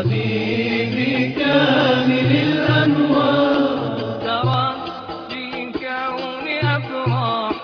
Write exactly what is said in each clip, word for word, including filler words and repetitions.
حبيبي كامل الأنوار. ترى في الكون أفراح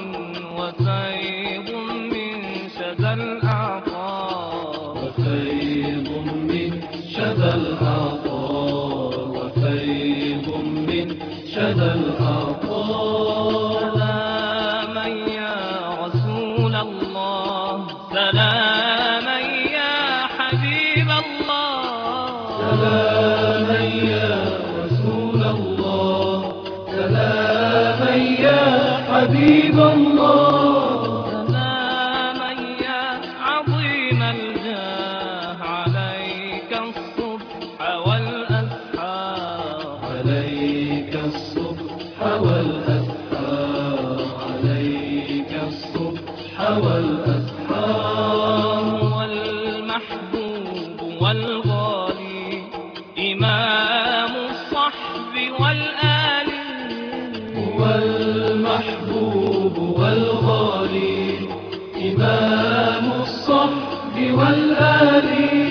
وفيض من شذا الأعطار، وفيض من شذا الأعطار، وفيض من شذا الأعطار. سلاما يا رسول الله، سلاما يا حبيب الله، سلاما يا رسول الله، سلاما يا حبيب الله. سلاما يا عظيم الجاه، عليك الصبح والأسحار، عليك الصبح والأسحار، عليك الصبح والأسحار. هو المحبوب والغالي، إمام الصحب والآل، هو المحبوب والغالي، إمام الصحب والآل.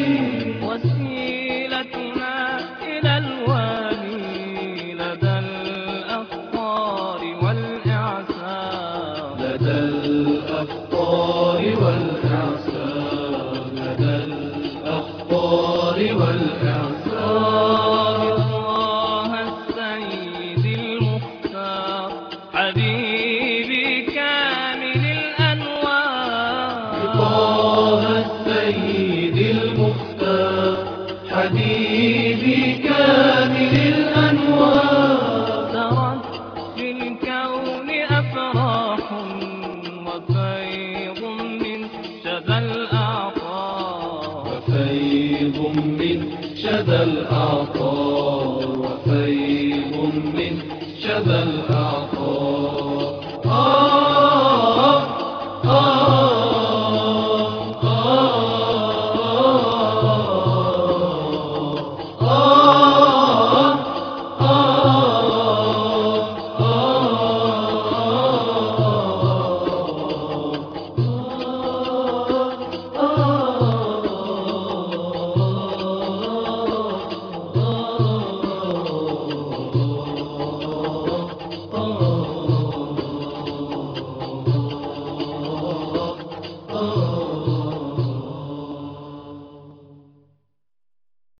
وسيلتنا إلى الوالي لدى الأخطار والإعسار، لدى الأخطار والإعسار، لدى الأخطار والإعسار. الله السيد المختار، حبيبي كامل الأنوار. طه السيد المختار، حبيبي كامل الأنوار. ترت في الكون أفراح وفيض من شذا الأعطار، وفيض من شذا الأعطار، وفيض من شذا